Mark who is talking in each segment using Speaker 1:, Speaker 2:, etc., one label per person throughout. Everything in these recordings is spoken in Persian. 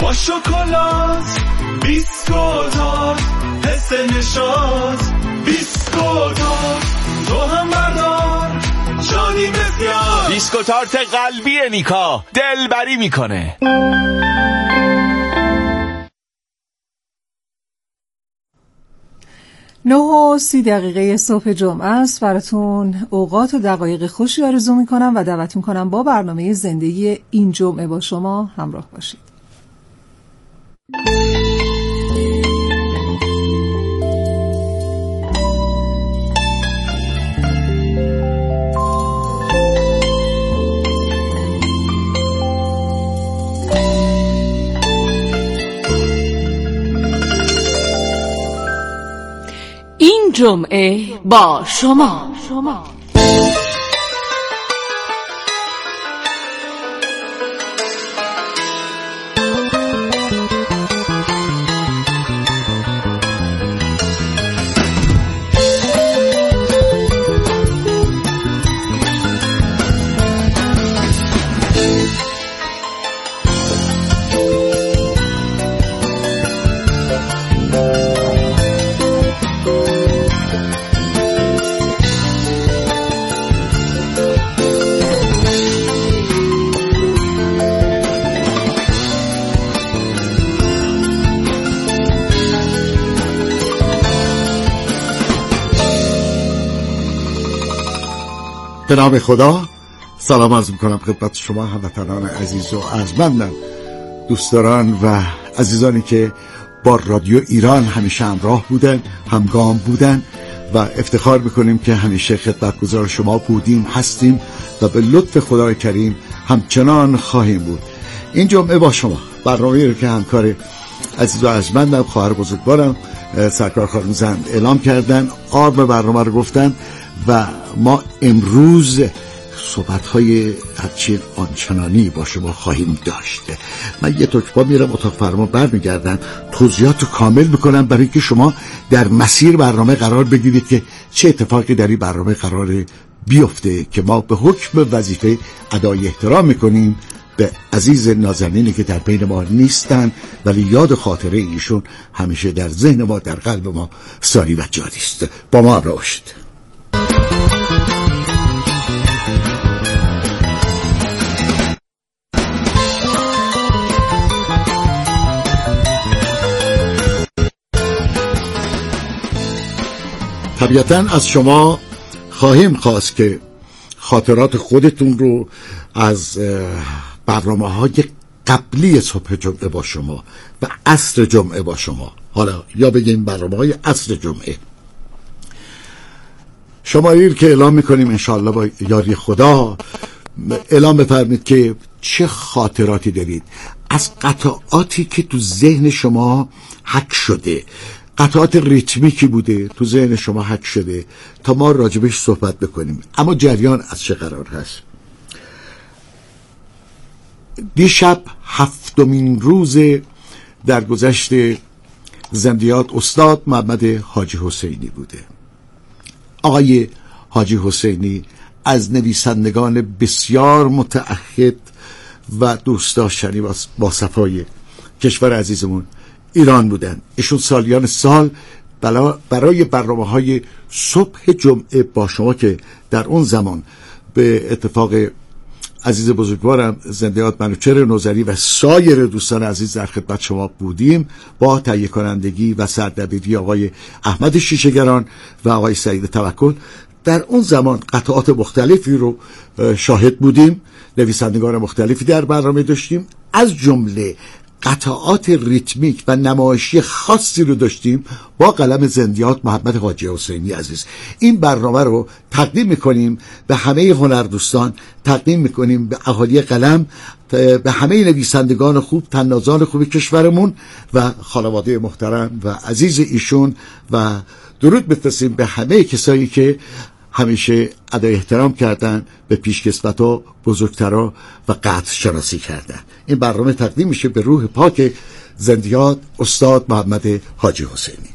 Speaker 1: با شکلات بیسکوتات، حس نشاط بیسکوتات، تو هم بردار شادی بسیار.
Speaker 2: بیسکوتارت قلبی نیکا دلبری میکنه.
Speaker 3: 9:30 صبح جمعه است. براتون اوقات و دقایق خوشی آرزو میکنم و دعوت میکنم با برنامه زندگی این جمعه با شما همراه باشید.
Speaker 4: این جمعه با شما.
Speaker 5: به نام خدا سلام عرض میکنم خدمت شما هموطنان عزیز و ارجمندم، دوستداران و عزیزانی که با رادیو ایران همیشه همراه بودن، همگام بودن و افتخار میکنیم که همیشه خدمتگزار شما بودیم، هستیم و به لطف خدای کریم همچنان خواهیم بود. این جمعه با شما برنامه‌ای رو که همکار عزیز و ارجمندم، خواهر بزرگوارم سرکار خانم زند اعلام کردن، آرم برنامه رو گفتن و ما امروز صحبت‌های هرچی آنچنانی با شما خواهیم داشت. من یه تکبا میرم اتاق فرما برمیگردم، توضیحات رو کامل میکنم برای که شما در مسیر برنامه قرار بگیرید که چه اتفاقی در این برنامه قرار بیفته که ما به حکم وظیفه ادای احترام میکنیم به عزیز نازنینی که در بین ما نیستن ولی یاد خاطره ایشون همیشه در ذهن ما، در قلب ما ساری و جاری است. با ما همراه باشید. طبیعتاً از شما خواهیم خواست که خاطرات خودتون رو از برنامه‌های قبلی صبح جمعه با شما و عصر جمعه با شما، حالا یا بگیم برنامه‌های عصر جمعه، شماری که اعلام میکنیم انشاءالله با یاری خدا، اعلام بفرمید که چه خاطراتی دارید از قطعاتی که تو ذهن شما حک شده، قطعات ریتمیکی بوده تو ذهن شما حک شده تا ما راجبش صحبت بکنیم. اما جریان از چه قرار هست؟ دیشب 7مین روز درگذشت زندیات استاد محمد حاجی حسینی بوده. آقای حاجی حسینی از نویسندگان بسیار متعهد و دوست داشتنی با صفای کشور عزیزمون ایران بودن. ایشون سالیان سال برای برنامه‌های صبح جمعه با شما که در اون زمان به اتفاق عزیز بزرگوارم زندیات منوچهر نوذری و سایر دوستان عزیز در خدمت شما بودیم، با تهیه کنندگی و سردبیری آقای احمد شیشه‌گران و آقای سعید توکل در اون زمان قطعات مختلفی رو شاهد بودیم، نویسندگان مختلفی در برنامه داشتیم، از جمله قطعات ریتمیک و نمایشی خاصی رو داشتیم با قلم زندیات محمد حاجی حسینی عزیز. این برنامه رو تقدیم میکنیم به همه هنردوستان، تقدیم میکنیم به اهالی قلم، به همه نویسندگان خوب، طنازان خوب کشورمون و خانواده محترم و عزیز ایشون، و درود بفرستیم به همه کسایی که همیشه ادای احترام کردن به پیشکسوتا، بزرگترا و قدر شناسی کردن. این برنامه تقدیم میشه به روح پاک زندیات استاد محمد حاجی حسینی.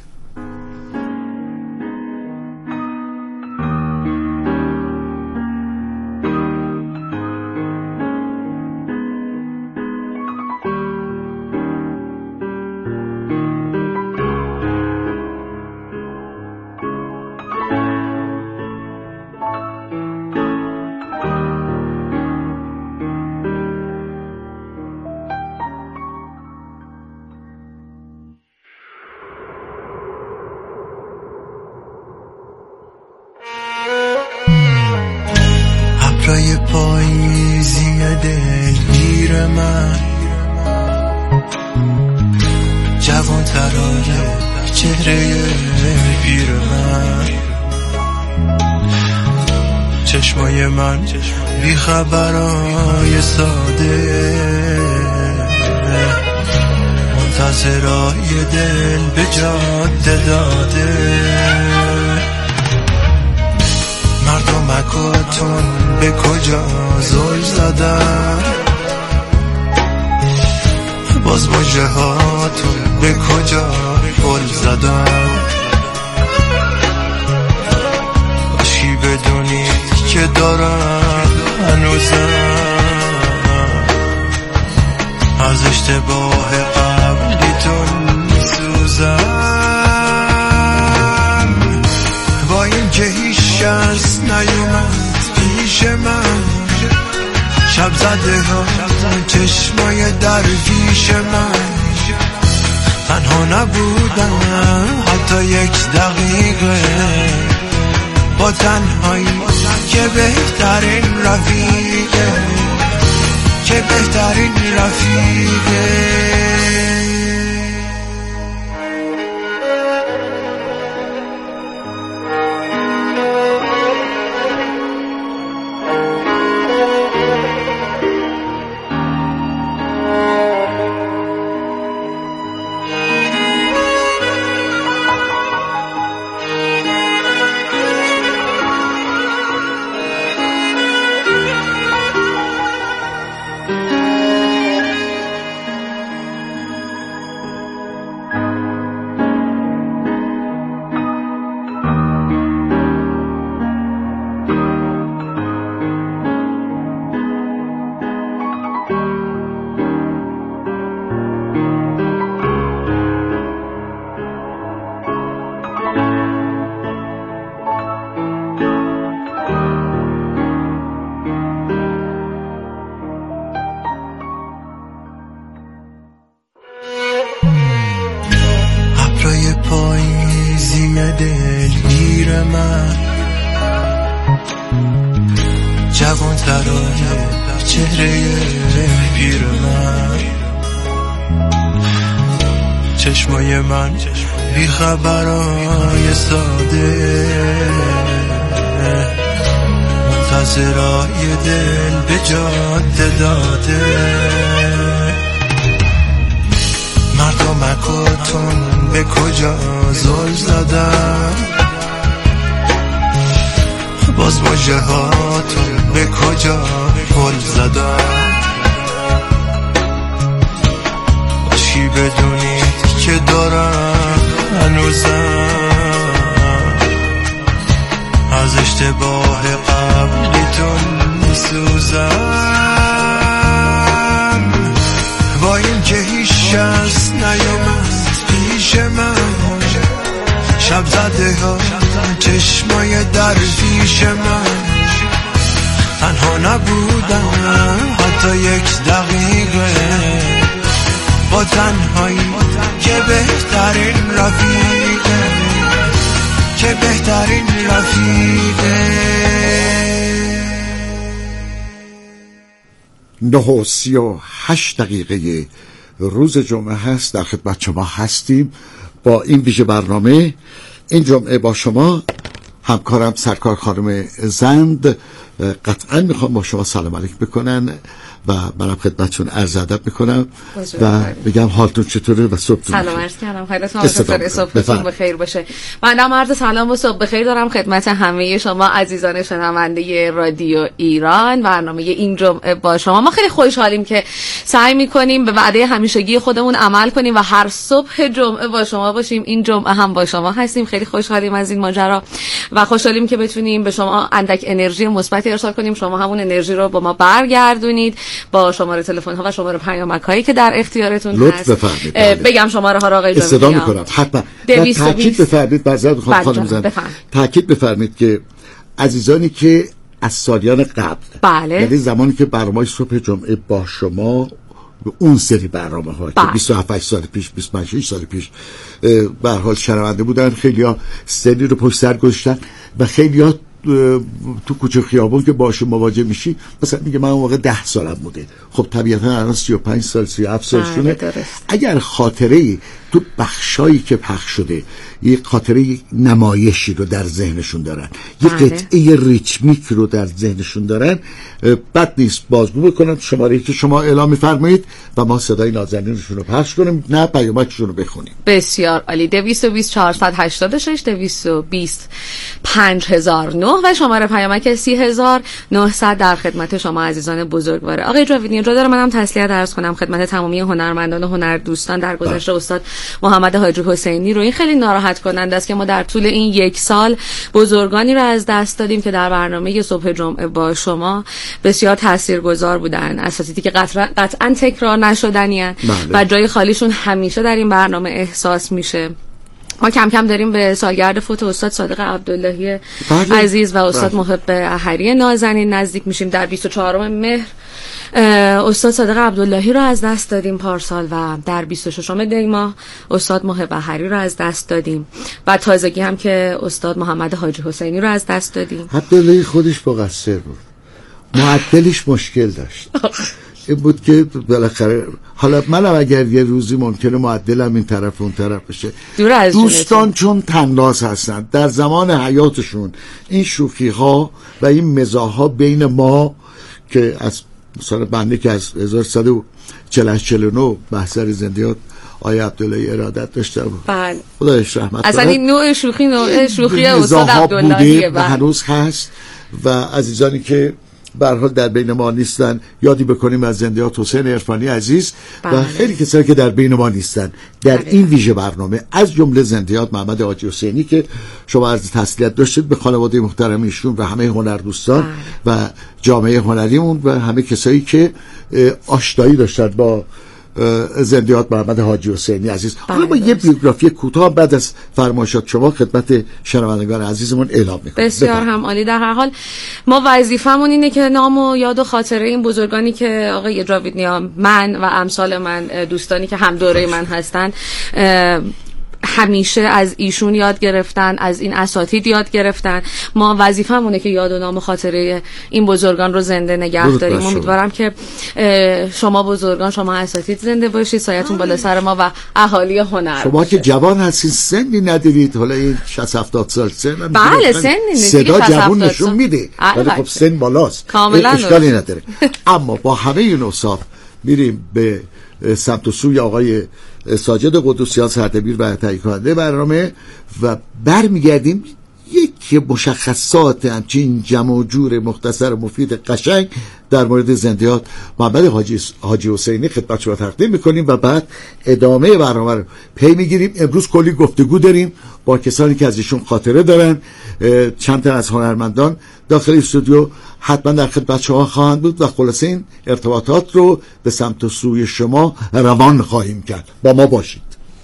Speaker 6: جوان‌ترای چهره پیر من، چشمای من بیخبرای ساده، منتظرای دل به جاده داده. مردمکاتون به کجا زل زدن، باز مژه هاتون به کجا گل زدن. باشی بدونید که دارم هنوزم از اشتباه قبلیتون میسوزم. با این که هیچ کس نیومد پیش من، شب زده ها چشمای درویش من، تنها نبودم حتی یک دقیقه، با تنهایی که بهترین رفیقه، که بهترین رفیقه. دلگیر من، جوان‌ترای چهره پیر من، چشمای من بیخبرای ساده، منتظرای دل به جاده داده. مردمکاتون به کجا زل زدن، باز مژه هاتون به کجا گل زدن. باشی بدونید که دارم هنوزم از اشتباه قبلیتون میسوزم. با این که هیچ کس نیومد پیش من، شب زده ها چشمای درویش من، تنها نبودم حتی یک دقیقه، با تنهایی که بهترین رفیقه، که بهترین رفیقه.
Speaker 5: 9:38 روز جمعه هست، در خدمت شما هستیم با این ویژه برنامه. این جمعه با شما همکارم سرکار خانم زند قطعا میخوام با شما سلام علیک بکنن و منم خدمتشون عرض ادب میکنم و بگم حالتون چطوره و صبحتون
Speaker 4: سلام عرض کردم. خیلیتون صبحتون بخیر باشه. منم عرض سلام و صبح بخیر دارم خدمت همه شما عزیزان شنونده رادیو ایران. برنامه این جمعه با شما، ما خیلی خوشحالیم که سعی میکنیم به وعده همیشگی خودمون عمل کنیم و هر صبح جمعه با شما باشیم. این جمعه هم با شما هستیم، خیلی خوشحالیم از این ماجرا و خوشحالیم که بتونیم به شما اندک انرژی مثبت ارسال کنیم، شما همون انرژی رو با ما برگردونید با شماره تلفن ها و شماره پیامک هایی که در اختیارتون هست. بگم شماره ها رو آقای جان
Speaker 5: استفاده می‌کنم حتما. تاکید بفرمایید بعضی وقت خانم زن تاکید بفرمایید که عزیزانی که از سالیان قبل،
Speaker 4: بله،
Speaker 5: یعنی زمانی که برنامه صبح جمعه با شما اون سری برنامه ها که 27 سال پیش 25 سال پیش به هر حال شنونده بودن، خیلی‌ها سری رو پشت سر گذاشتن و خیلی‌ها تو کوچه خیابون که باشه مواجه میشی مثلا میگه من اون موقع 10 سالم بوده. خب طبیعتا الان 35 سال 37 سالشونه. اگر خاطره تو بخشایی که پخش شده یه خاطره نمایشی رو در ذهنشون دارن، یه قطعه ریتمیک رو در ذهنشون دارن، بد نیست بازگو بکنن شماره‌ای که شما اعلام می‌فرمایید و ما صدای نازنینشون رو پخش کنیم، نه پیامکشون رو بخونیم.
Speaker 4: بسیار عالی. 220 486 220 5009 و شماره پیامک 30900 در خدمت شما عزیزان بزرگواره. آقای جاویدی، اجازه دارم منم تسلیت عرض کنم خدمت تمامی هنرمندان و هنردوستان در گذشته استاد محمد حاجی حسینی رو. این خیلی ناراحت کننده است که ما در طول این یک سال بزرگانی رو از دست دادیم که در برنامه صبح جمعه با شما بسیار تاثیرگذار بودن، اساتیدی که قطعا تکرار نشدنی ان و جای خالیشون همیشه در این برنامه احساس میشه. ما کم کم داریم به سالگرد فوت استاد صادق عبداللهی عزیز و استاد محب احری نازنین نزدیک میشیم. در 24 مهر استاد صادق عبداللهی رو از دست دادیم پارسال و در 26 دی ماه استاد محب احری رو از دست دادیم و تازگی هم که استاد محمد حاجی حسینی رو از دست دادیم.
Speaker 5: عبداللهی خودش مقصر بود، معدلش مشکل داشت. این بود که بالاخره حالا منم اگر یه روزی ممکنه معدلم این طرف اون طرف بشه، دوستان چون تناس هستن در زمان حیاتشون این شوخی ها و این مزاح ها بین ما که از مثلا بنده که از 1149 محضر زندیات آیه عبداللهی ارادت داشته بود،
Speaker 4: بله
Speaker 5: خدایش رحمت کنه،
Speaker 4: اصلا این نوع شوخی استاد عبداللهیه
Speaker 5: و هنوز هست. و عزیزانی که به هر حال در بین ما نیستن یادی بکنیم از زندیات حسین عرفانی عزیز و خیلی کسایی که در بین ما نیستن در این ویژه برنامه، از جمله زندیات محمد حاجی حسینی که شما عرض تسلیت داشتید به خانواده محترم ایشون و همه هنردوستان و جامعه هنریمون و همه کسایی که آشنایی داشتن با زندیات محمد حاجی حسینی عزیز. حالا با یه بیوگرافی کوتاه بعد از فرمایشات شما خدمت شنوندگان عزیزمون اعلام می‌کنم.
Speaker 4: بسیار هم عالی. در هر حال ما وظیفمون اینه که نام و یاد و خاطره این بزرگانی که آقای جاویدنی، من و امثال من، دوستانی که هم دوره من هستن، همیشه از ایشون یاد گرفتن، از این اساتید یاد گرفتن. ما وظیفمونه که یاد و نام و خاطره این بزرگان رو زنده نگه داریم. امیدوارم که شما بزرگان، شما اساتید زنده باشید، سایتون بالا سر ما و اهالی هنر.
Speaker 5: شما که جوان هستین، سنی ندارید، حالا این 60-70 سال سن،
Speaker 4: بله سنی
Speaker 5: صدا جوان نشون میده ولی خب سن بالاست،
Speaker 4: کاملا
Speaker 5: اشکالی نداره. اما با همه این اوصاف میریم به سمت و سوی آقای ساجد قدوسیان سردبیر و تهیه کننده برنامه و برمیگردیم یک مشخصات همچین جمع و جور مختصر و مفید قشنگ در مورد زندیات محمد حاجی حسینی خدمت شما تقدیم میکنیم و بعد ادامه برنامه رو پی میگیریم. امروز کلی گفتگو داریم با کسانی که از ایشون خاطره دارن. چند تا از هنرمندان داخل استودیو حتما در خدمت شما خواهند بود و خلاصه این ارتباطات رو به سمت و سوی شما روان خواهیم کرد. با ما باشید.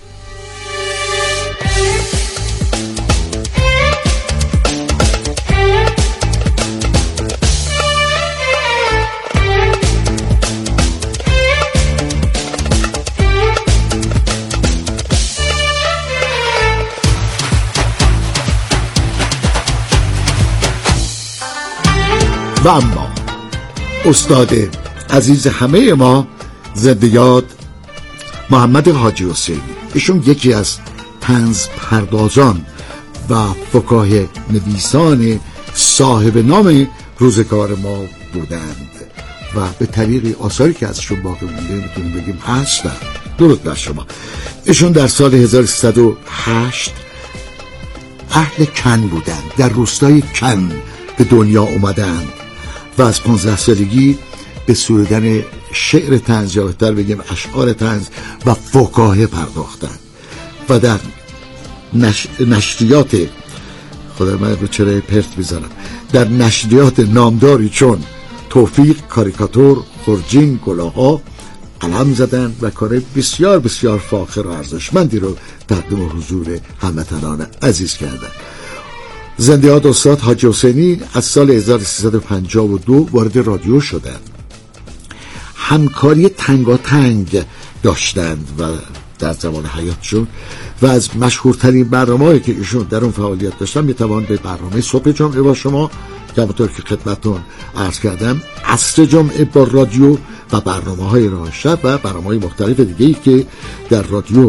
Speaker 5: و اما استاد عزیز همه ما زندیات محمد حاجی حسینی، ایشون یکی از طنز پردازان و فکاهه نویسان صاحب نام روزگار ما بودند و به طریق آثاری که ازشون باقی مونده میتونیم بگیم هستن. درود بر شما. ایشون در سال 1308 اهل کن بودند، در روستای کن به دنیا اومدند و از 15 سالگی به سرودن شعر طنز یا بهتر بگیم اشعار طنز و فکاهه پرداختند و در نشریات خدا من رو چرا پرت میزنم، در نشریات نامداری چون توفیق، کاریکاتور، خورجین، گلاها قلم زدند و کار بسیار بسیار فاخر و ارزشمندی رو تقدیم حضور هموطنان عزیز کردند. زندیات استاد حاجی حسینی از سال 1352 وارد رادیو شدند. همکاری تنگاتنگ داشتند و در زمان حیاتشون و از مشهورترین برنامه‌ای که ایشون در اون فعالیت داشتن میتوان به برنامه صبح جمعه با شما که همونطور که خدمتتون عرض کردم عصر جمعه با رادیو و برنامه‌های راه شب و برنامه‌های مختلف دیگه‌ای که در رادیو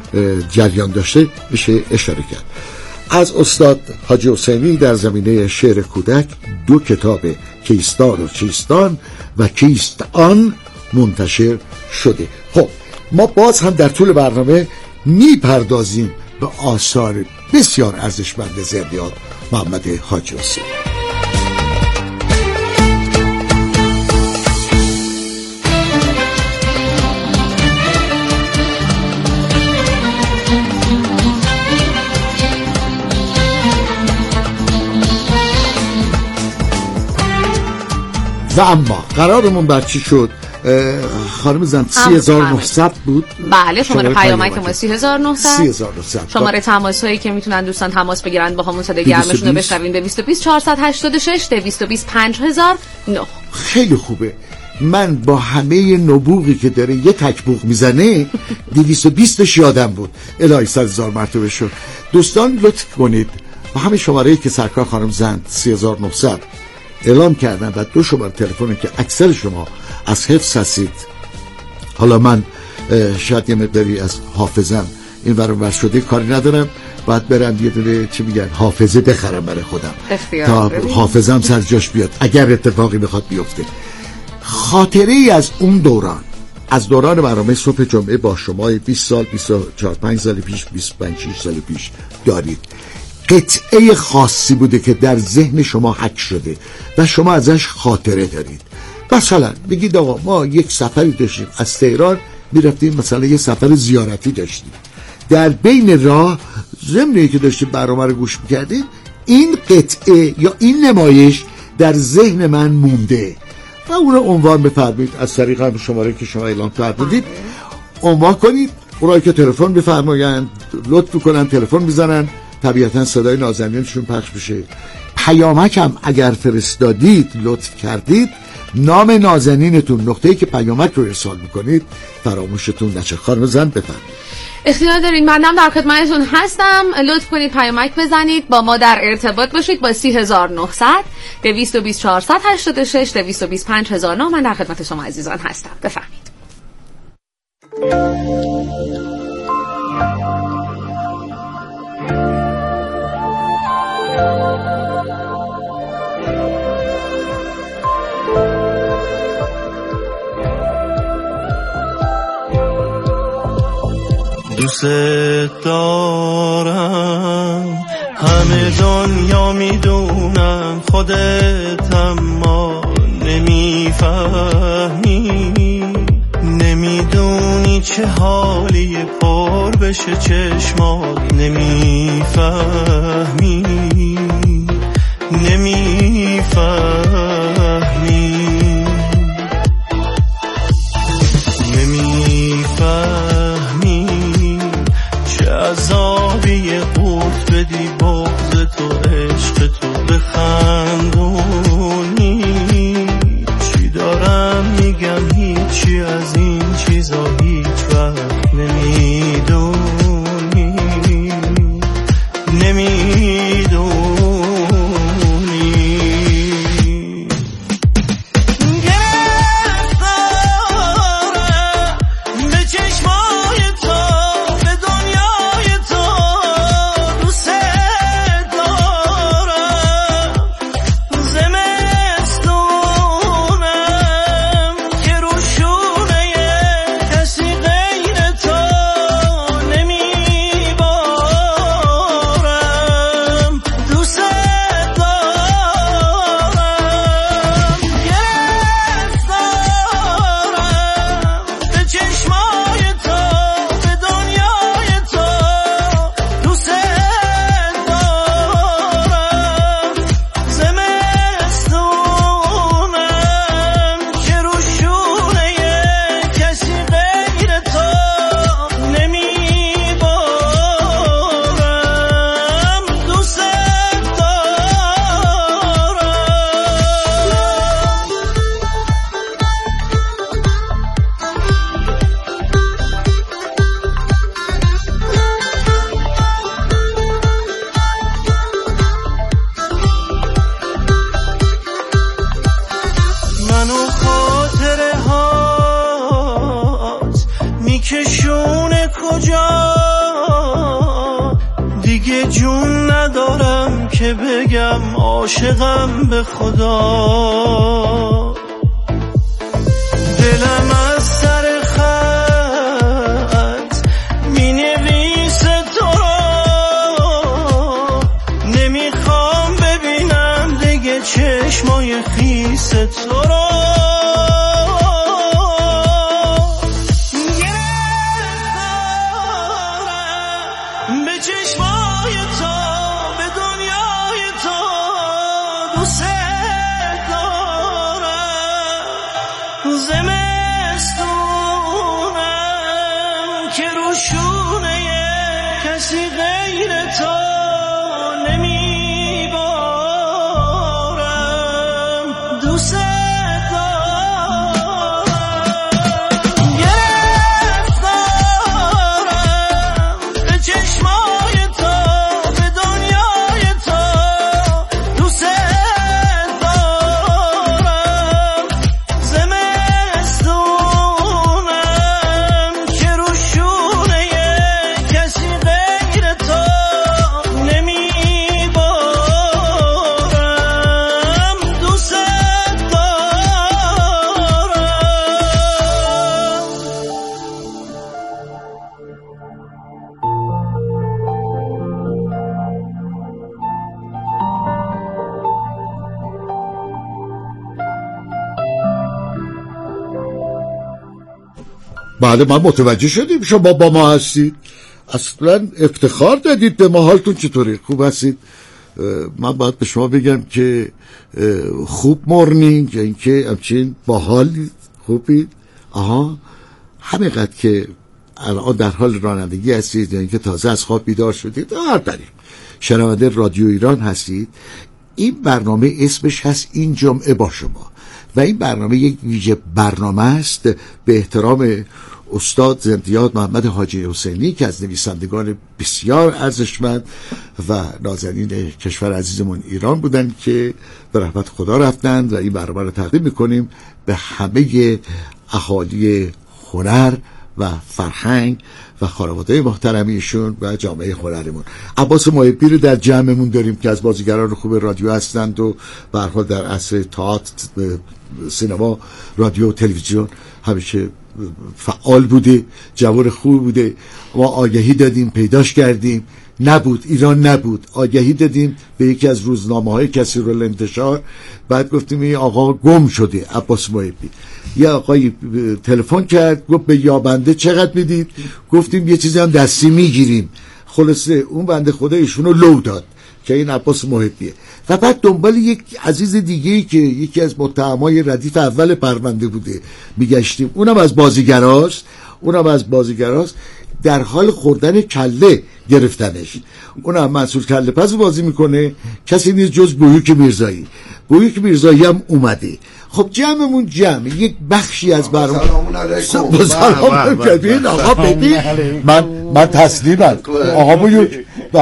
Speaker 5: جریان داشته بشه اشاره کرد. از استاد حاجی حسینی در زمینه شعر کودک 2 کتاب کیستان و چیستان و کیست آن منتشر شده. خب ما باز هم در طول برنامه میپردازیم به آثار بسیار ارزشمند زندیات محمد حاجی حسینی. و اما قرارمون بر چی شد؟ خانم زن 3900 بود.
Speaker 4: بله شماره پیامک ما 3900. شماره تماس هایی که میتونن دوستان تماس بگیرن با همون صدای گرمشون رو بشنوین به 220 486 220 5009.
Speaker 5: خیلی خوبه. من با همه نبوغی که داره یه تکبوغ میزنه 220 یادم بود. الهی 100,000 مرتبه شد. دوستان لطف کنید با همین شماره‌ای که سرکار خانم زن 3900 اعلام کردن و 2 شماره تلفنی که اکثر شما از حفظ هستید. حالا من شاید یه مقداری از حافظم این ور شده کاری ندارم، باید برم یه دونه چی میگن حافظه بخرم برای خودم تا حافظم سر جاش بیاد اگر اتفاقی بخواد بیفته. خاطره ای از اون دوران، از دوران برنامه صبح جمعه با شما 20 سال 24-5 سال پیش 25-6 سال پیش دارید. قطعه خاصی بوده که در ذهن شما حک شده و شما ازش خاطره دارید. مثلا بگید آقا ما یک سفری داشتیم از تهران میرفتیم، مثلا یه سفر زیارتی داشتیم، در بین راه ضمنی که داشتیم برنامه رو گوش میکردیم این قطعه یا این نمایش در ذهن من مونده و اون رو عنوان بفرمایید از طریق هم شماره که شما اعلام کردید عنوان کنید. اونایی که تلفن بفرمایند لطف کنن تلفن بزنن، طبیعتا صدای نازنینشون پخش بشه. پیامک هم اگر فرستادید لطف کردید نام نازنینتون، نقطه‌ای که پیامک رو ارسال میکنید فراموشتون نشه. خانم زن بفرمایید.
Speaker 4: اختیار دارین، منم در خدمتتون هستم. لطف کنید پیامک بزنید، با ما در ارتباط باشید با 3900 220 486 220 5009. من در خدمت شما عزیزان هستم. بفرمایید.
Speaker 6: دوست دارم، همه دنیا میدونم، خودت اما نمیفهمی، نمیدونی چه حالی پر بشه چشمات، نمیفهمی عذابی قوت بدی بغض تو عشق تو بخندونی. چی دارم میگم هیچی از این چیزا هیچ وقت نمیدونی. خونه کجا دیگه جون ندارم که بگم عاشقم به خدا. دلم از سر خط می نویسه تو را، نمیخوام ببینم دیگه چشمای خیس تو را.
Speaker 5: بله من متوجه شدیم شما با ما هستید، اصلا افتخار دادید به ما. حالتون چطوره؟ خوب هستید؟ من باید به شما بگم که خوب مورنینگ، یا اینکه همچین باحال خوبید. آها همینقدر که الان در حال رانندگی هستید یا اینکه تازه از خواب بیدار شدید، داریم شنونده رادیو ایران هستید. این برنامه اسمش هست این جمعه با شما و این برنامه یک ویژه برنامه است به احترام استاد زندیات محمد حاجی حسینی که از نویسندگان بسیار ارزشمند و نازنین کشور عزیزمون ایران بودن که به رحمت خدا رفتند و این برنامه رو تقدیم میکنیم به همه اهالی هنر و فرهنگ و خانواده محترمیشون و جامعه هنرمون. عباس محبی رو در جمعمون داریم که از بازیگران خوب رادیو هستند و به هر حال در عصر تئاتر، سینما، رادیو و تلویزیون همیشه فعال بوده، جوان خوب بوده. ما آگهی دادیم، پیداش کردیم، نبود، ایران نبود. آگهی دادیم به یکی از روزنامه‌های کثیر الانتشار، بعد گفتیم این آقا گم شده عباس محبی. یه آقای تلفن کرد گفت به یابنده چقدر میدید؟ گفتیم یه چیزی هم دستی میگیریم. خلاصه اون بنده خدا ایشونو لو داد که این عباس محبیه. و بعد دنبال یک عزیز دیگه‌ای که یکی از متهمای ردیف اول پرونده بوده میگشتیم، اونم از بازیگراست، در حال خوردن کله گرفتنش. اونم منصور کله پس بازی میکنه، کسی نیست جز بویوک میرزایی هم اومده. خب جمعمون جمع یک بخشی از برنامه. سلام علیکم. آقا ببین من تسلیمم آقا بویوک.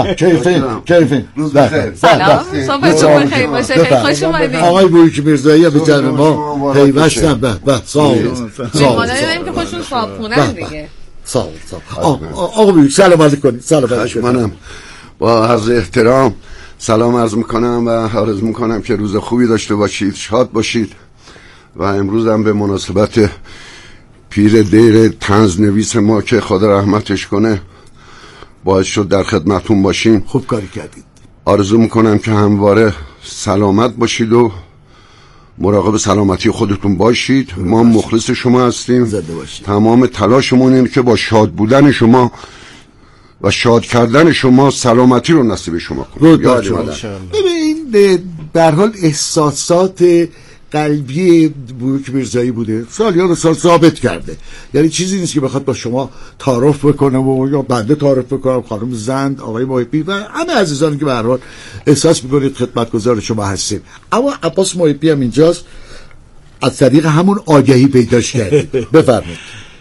Speaker 5: کیفین
Speaker 4: روز بخیر. سلام صبحتون بخیر باشه. خیلی خوش اومدید.
Speaker 5: آقای بویوک میرزایی به جمع ما پیوستن. به سلام.
Speaker 4: می‌خوام که خوشون صابخونه دیگه.
Speaker 5: سلام. آقا بویوک سلام علیکم.
Speaker 7: منم با عرض احترام سلام عرض میکنم و آرزو میکنم که روز خوبی داشته باشید، شاد باشید. و امروز هم به مناسبت پیر دیر طنز نویس ما که خدا رحمتش کنه باعث شد در خدمتون باشیم.
Speaker 5: خوب کاری کردید.
Speaker 7: آرزو میکنم که همواره سلامت باشید و مراقب سلامتی خودتون باشید. ما مخلص شما هستیم.
Speaker 5: زنده باشید. تمام
Speaker 7: تلاشمون اینه که با شاد بودن شما و شاد کردن شما سلامتی رو نصیب شما کنیم.
Speaker 5: ببین در حال احساسات قلبی بویوک میرزایی بوده، سالیان سال ثابت کرده. یعنی چیزی نیست که بخواد با شما تعارف بکنه و یا بنده تعارف بکنم، خانم زند، آقای محبی و همه عزیزانی که به هر حال احساس میکنید خدمتگزار شما هستیم. اما عباس محبی هم اینجاست، از طریق همون آگهی پیداش کردید. بفرمایید.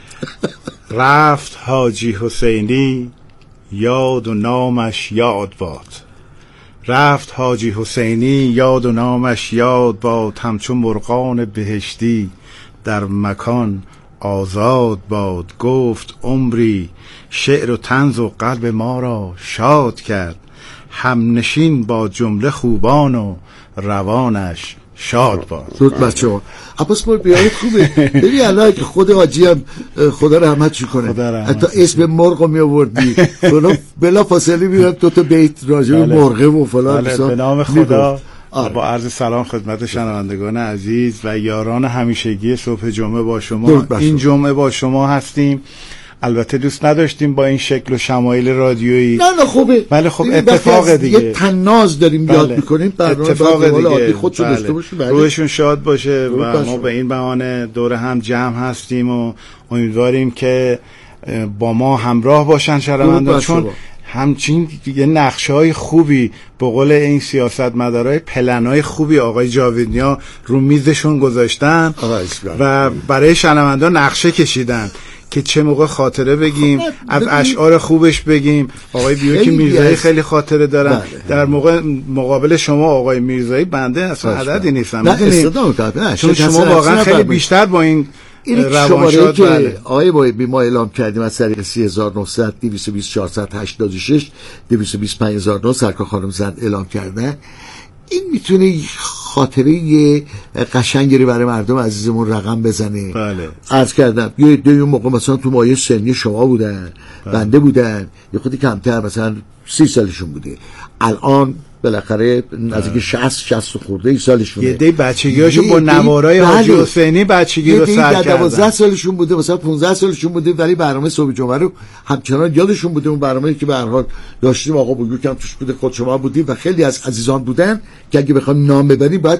Speaker 8: رفت حاجی حسینی یاد و نامش یاد باد. رفت حاجی حسینی یاد و نامش یاد باد، همچون مرغان بهشتی در مکان آزاد باد. گفت عمری شعر و طنز و قلب ما را شاد کرد. همنشین با جمله خوبان و روانش شاد باد.
Speaker 5: درود بچه‌ها. عباس مول بیاره خوبه. ببین الان که خود حاجی هم خدا رحمتش کنه حتی اسم مرغ می آوردی بلا فاصله میرم دو تا بیت راجع به مرغه و فلان.
Speaker 8: به نام خدا با عرض سلام خدمت شنوندگان عزیز و یاران همیشگی صبح جمعه با شما. این جمعه با شما هستیم. البته دوست نداشتیم با این شکل و شمایل رادیویی.
Speaker 5: نه خوبه.
Speaker 8: بله خب اتفاق دیگه.
Speaker 5: یه تناز داریم یاد میکنیم.
Speaker 8: اتفاق دیگه.
Speaker 5: خودشون داشته باشیم.
Speaker 8: روحشون شاد باشه و ما به این بهانه دور هم جمع هستیم و امیدواریم که با ما همراه باشن شنوندگان، چون همچین یه نقشه‌های خوبی به قول این سیاستمدارای پلن‌های خوبی آقای جاویدنیا رو میزشون گذاشتن و برای شنوندگان نقشه کشیدن که چه موقع خاطره بگیم، از اشعار خوبش بگیم. آقای بیوکی میرزایی خیلی خاطره دارن. در موقع مقابل شما آقای میرزایی بنده اصلا عددی نیستم، چون شما واقعا خیلی بیشتر با این
Speaker 5: شماره که آقای بایبی ما اعلام کردیم از طریق 3900 220 486 225009 سرکار خانم زند اعلام کردن. این میتونه خاطره یه قشنگی برای مردم عزیزمون رقم بزنه.
Speaker 8: بله.
Speaker 5: عرض کردم یه اون موقع مثلا تو مایه سنی شما بودن، بنده بودن، یه خودی کمتر مثلا 30 سالشون بوده، الان بالاخره نزدیک 60 خورده سالشونه.
Speaker 8: یه دی بچگیاشون با نوارای حاجی حسینی بچگی رو سر کردن.
Speaker 5: 12 سالشون بوده، مثلا 15 سالشون بوده، ولی برنامه صبح جمعه رو همچنان یادشون بوده. اون برنامه‌ای که به هر حال داشتیم آقا بوگو هم توش بوده، خود شما بودیم و خیلی از عزیزان بودن که اگه بخوام نام ببریم باید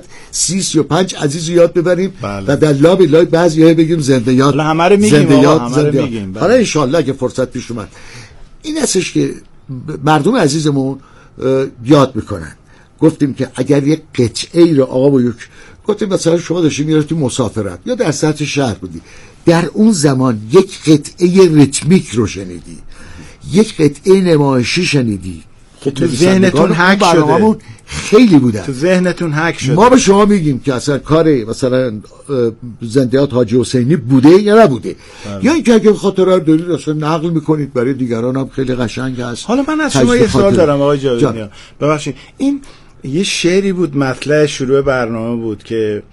Speaker 5: 35 عزیز رو یاد ببریم.
Speaker 8: بله.
Speaker 5: و در لاب لای بعضی‌ها بگیم زنده یاد.
Speaker 8: همه رو میگیم، زنده یاد.
Speaker 5: حالا ان شاء الله اگه فرصت پیش اومد این هستش که مردم عزیزمون یاد میکنن. گفتیم که اگر یک قطعه ای رو آقا بویک گفتیم مثلا شما داشتی میرفتی مسافرت یا در سطح شهر بودی، در اون زمان یک قطعه ریتمیک رو شنیدی، یک قطعه نمایشی شنیدی،
Speaker 8: تو ذهنتون حک شده،
Speaker 5: خیلی بودن
Speaker 8: تو ذهنتون حک شده.
Speaker 5: ما به شما میگیم که اصلا کار مثلا زندیات حاجی حسینی بوده یا نبوده، یا اینکه اگه خاطره رو دارید اصلا نقل میکنید برای دیگران هم خیلی قشنگ هست.
Speaker 8: حالا من از شما یه سوال دارم آقای جاویدنیا، ببخشید. این یه شعری بود مطلع شروع برنامه بود که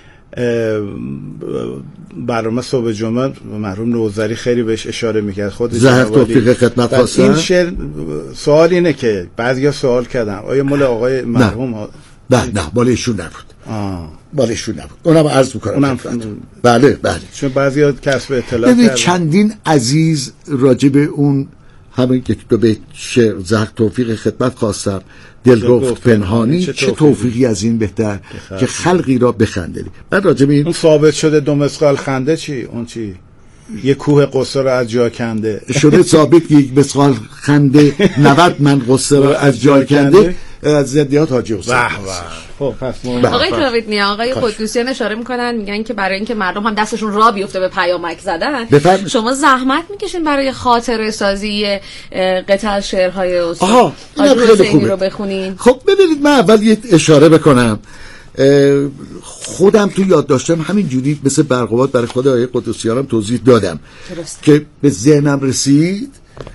Speaker 8: برنامه صبح جمعه مرحوم نوذری خیلی بهش اشاره میکرد، خود
Speaker 5: زهر توفیق خدمت خواستن.
Speaker 8: این شعر سوال اینه که بعضیا سوال کردن آیا مال آقای مرحوم
Speaker 5: نه مال ایشون نبود. مال ایشون نبود. اونم عرض میکنم. بله
Speaker 8: چون بعضیا کسب اطلاع کردن.
Speaker 5: چندین عزیز راجع به اون همین یک دو بیت شعر زهر توفیق خدمت خواستم، دل گفت پنهانی، چه توفیقی از این بهتر که خلقی را بخندلی. بعد راجع به این
Speaker 8: اون ثابت شده 2 مسقال خنده چی؟ اون چی؟ یه کوه قصه رو از جا کنده
Speaker 5: شده ثابت که 1 مسقال خنده 90 من قصه رو از جا کنده. از زندیات حاجی حسین.
Speaker 8: خب پس
Speaker 4: آقای جاویدنیا، آقای قدوسیان اشاره میکنن، میگن که برای اینکه مردم هم دستشون راه بیفته به پیامک زدن شما زحمت میکشین برای خاطره سازی قطع از شعرهای استاد حاجی حسینی رو بخونین.
Speaker 5: خب ببینید من اول یه اشاره بکنم. خودم تو یاد داشتم همین جوری مثل برقوات برای خود آقای قدوسیانم توضیح دادم که به ذهنم رسید.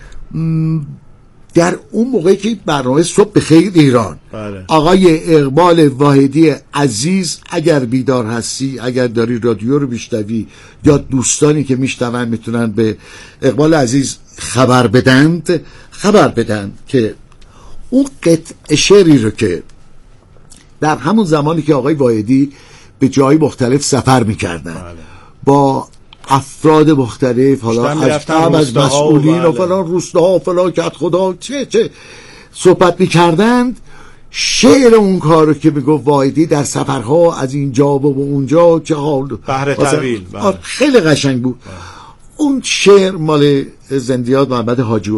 Speaker 5: در اون موقعی که برنامه صبح بخیر ایران آقای اقبال واحدی عزیز، اگر بیدار هستی، اگر داری رادیو رو میشنوی یا دوستانی که میشنون میتونن به اقبال عزیز خبر بدن که اون قطع شعری رو که در همون زمانی که آقای واحدی به جای مختلف سفر میکردن با افراد مختلف، حالا از مسئولین و فلان روستاها فلان کت خدا چه صحبت میکردند، شعر اون کارو که میگفت واحدی در سفرها از اینجا و اونجا چه حال
Speaker 8: بحر طویل
Speaker 5: خیلی قشنگ بود. اون شعر مال زندیات محمد حاجی